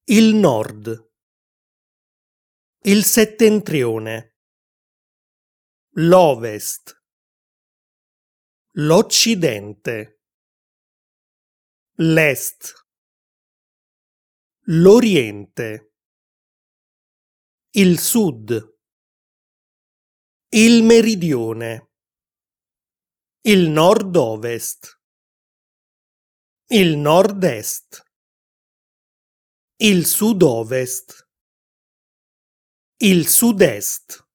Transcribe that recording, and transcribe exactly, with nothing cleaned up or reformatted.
Il nord, il settentrione, l'ovest, l'occidente, l'est, l'oriente, il sud, il meridione, il nord-ovest, il nord-est, il sud-ovest, il sud-est.